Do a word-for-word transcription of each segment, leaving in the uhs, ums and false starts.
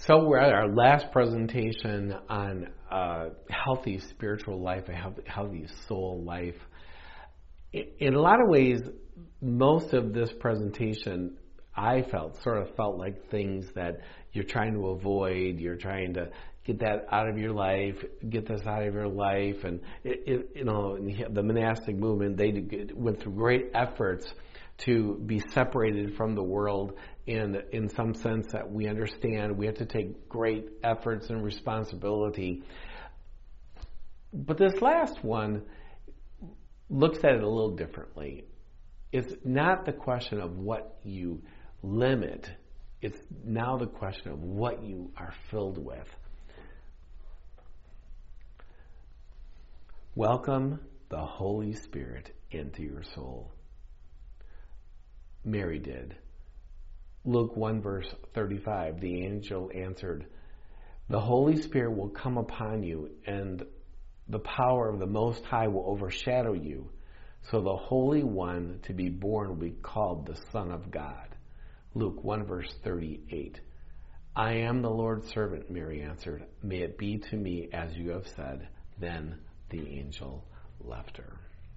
So we're at our last presentation on uh, healthy spiritual life, a healthy soul life. In a lot of ways, most of this presentation, I felt, sort of felt like things that you're trying to avoid, you're trying to get that out of your life, get this out of your life. And, it, it, you know, the monastic movement, they went through great efforts to be separated from the world, and in some sense that we understand we have to take great efforts and responsibility. But this last one looks at it a little differently. It's not the question of what you limit, it's now the question of what you are filled with. Welcome the Holy Spirit into your soul. Mary did. Luke one verse thirty-five, the angel answered, "The Holy Spirit will come upon you, and the power of the Most High will overshadow you. So the Holy One to be born will be called the Son of God." Luke one verse thirty-eight. "I am the Lord's servant," Mary answered. "May it be to me as you have said." Then the angel left her.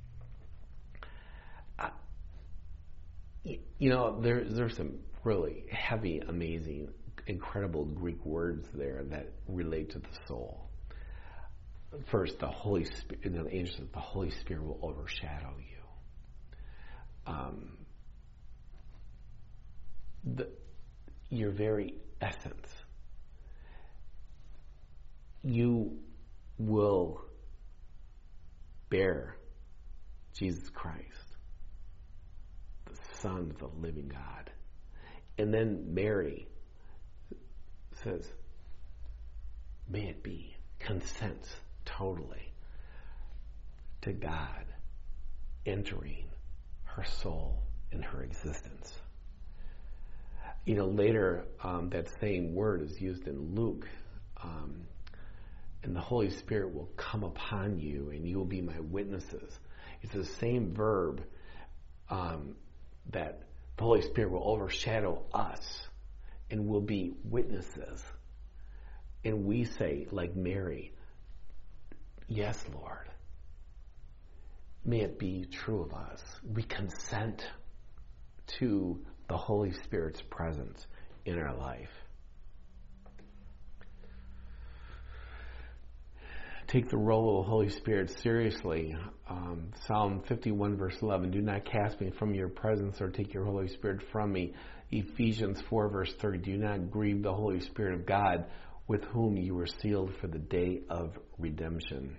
You know, there, there's some really heavy, amazing, incredible Greek words there that relate to the soul. First, the Holy Spirit, the angel says, the Holy Spirit will overshadow you. Um, the, your very essence. You will bear Jesus Christ, the Son of the living God. And then Mary says, may it be, consents totally to God entering her soul and her existence. You know, later um, that same word is used in Luke, um, and the Holy Spirit will come upon you and you will be my witnesses. It's the same verb um, that the Holy Spirit will overshadow us and will be witnesses. And we say, like Mary, yes, Lord, may it be true of us. We consent to the Holy Spirit's presence in our life. Take the role of the Holy Spirit seriously. Um, Psalm fifty-one verse eleven, do not cast me from your presence or take your Holy Spirit from me. Ephesians four verse thirty, do not grieve the Holy Spirit of God, with whom you were sealed for the day of redemption.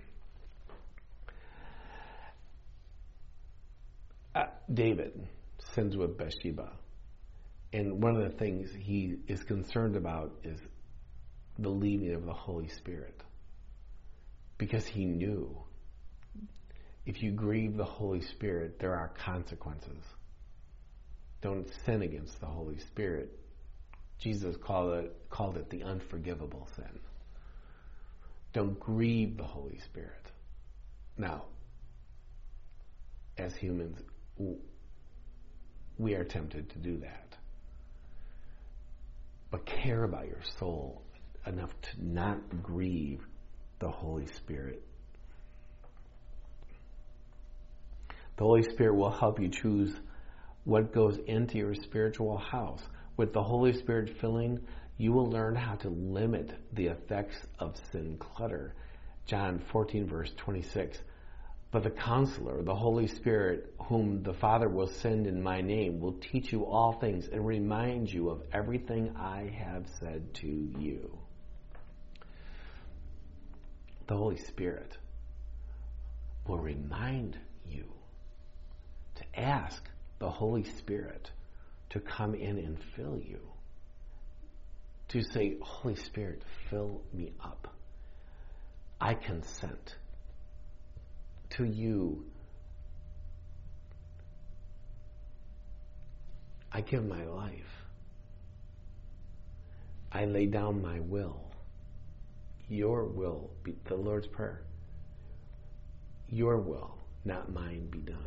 Uh, David sins with Bathsheba. And one of the things he is concerned about is the leading of the Holy Spirit. Because he knew if you grieve the Holy Spirit, there are consequences. Don't sin against the Holy Spirit. Jesus called it, called it the unforgivable sin. Don't grieve the Holy Spirit. Now, as humans, we are tempted to do that. But care about your soul enough to not grieve the Holy Spirit. The Holy Spirit will help you choose what goes into your spiritual house. With the Holy Spirit filling, you will learn how to limit the effects of sin clutter. John fourteen verse twenty-six. But the Counselor, the Holy Spirit, whom the Father will send in my name, will teach you all things and remind you of everything I have said to you. The Holy Spirit will remind you to ask the Holy Spirit to come in and fill you. To say, Holy Spirit, fill me up. I consent to you. I give my life. I lay down my will. Your will be, the Lord's Prayer. Your will, not mine, be done.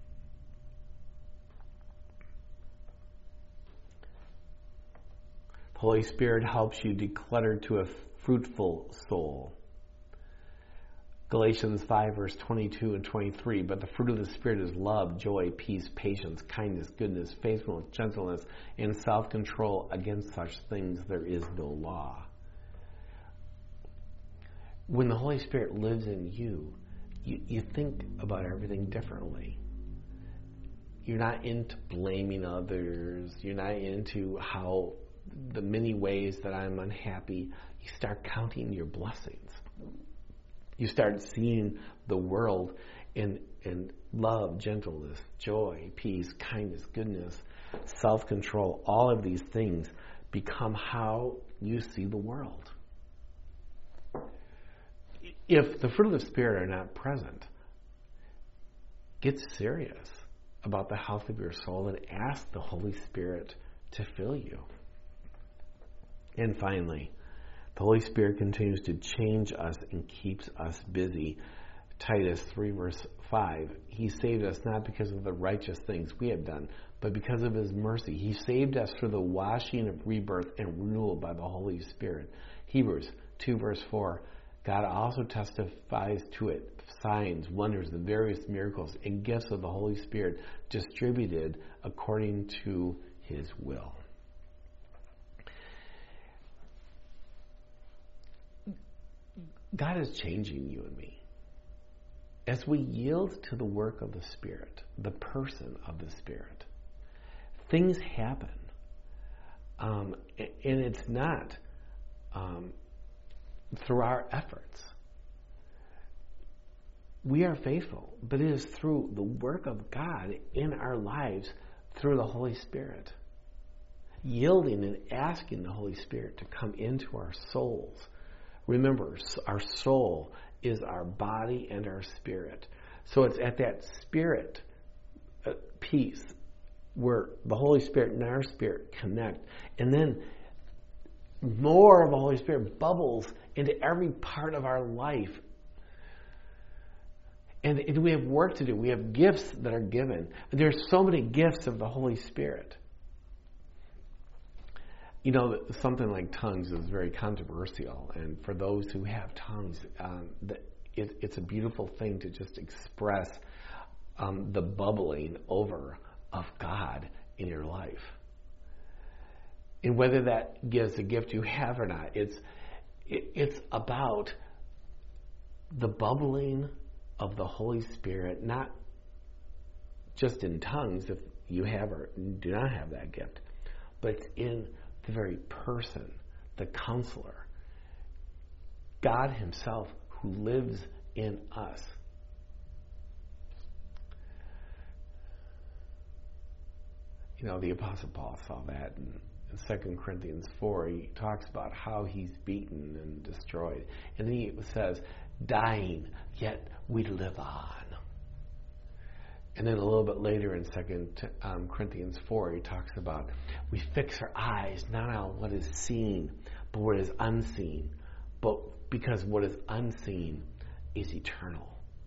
The The Holy Spirit helps you declutter to a fruitful soul. Galatians five, verse twenty-two and twenty-three, but the fruit of the Spirit is love, joy, peace, patience, kindness, goodness, faithfulness, gentleness, and self-control. Against such things there is no law. When the Holy Spirit lives in you, you, you think about everything differently. You're not into blaming others. You're not into how the many ways that I'm unhappy. You start counting your blessings. You start seeing the world in, in love, gentleness, joy, peace, kindness, goodness, self-control. All of these things become how you see the world. If the fruit of the Spirit are not present, get serious about the health of your soul and ask the Holy Spirit to fill you. And finally, the Holy Spirit continues to change us and keeps us busy. Titus three, verse five, He saved us not because of the righteous things we have done, but because of His mercy. He saved us through the washing of rebirth and renewal by the Holy Spirit. Hebrews two, verse four, God also testifies to it, signs, wonders, the various miracles, and gifts of the Holy Spirit distributed according to His will. God is changing you and me. As we yield to the work of the Spirit, the person of the Spirit, things happen. Um, and it's not um, through our efforts. We are faithful, but it is through the work of God in our lives through the Holy Spirit. Yielding and asking the Holy Spirit to come into our souls. Remember, our soul is our body and our spirit. So it's at that spirit piece where the Holy Spirit and our spirit connect. And then more of the Holy Spirit bubbles into every part of our life. And we have work to do. We have gifts that are given. There's so many gifts of the Holy Spirit. You know, something like tongues is very controversial, and for those who have tongues, um, the, it, it's a beautiful thing to just express um, the bubbling over of God in your life. And whether that gives a gift you have or not, it's it, it's about the bubbling of the Holy Spirit, not just in tongues if you have or do not have that gift, but it's in the very person, the counselor, God Himself who lives in us. You know, the Apostle Paul saw that in, in Second Corinthians four. He talks about how he's beaten and destroyed. And then he says, dying, yet we live on. And then a little bit later in Second um, Corinthians four, he talks about we fix our eyes not on what is seen, but what is unseen. But because what is unseen is eternal.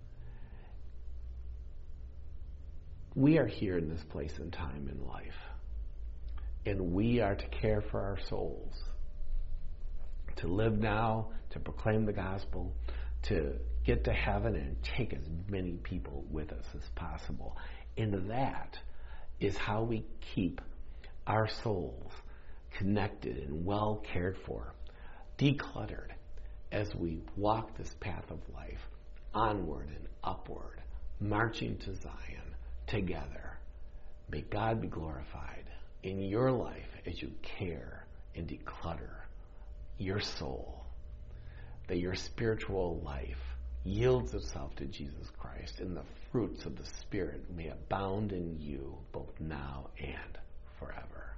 We are here in this place and time in life, and we are to care for our souls, to live now, to proclaim the gospel, to get to heaven and take as many people with us as possible. And that is how we keep our souls connected and well cared for, decluttered as we walk this path of life, onward and upward, marching to Zion together. May God be glorified in your life as you care and declutter your soul, that your spiritual life yields itself to Jesus Christ, and the fruits of the Spirit may abound in you both now and forever.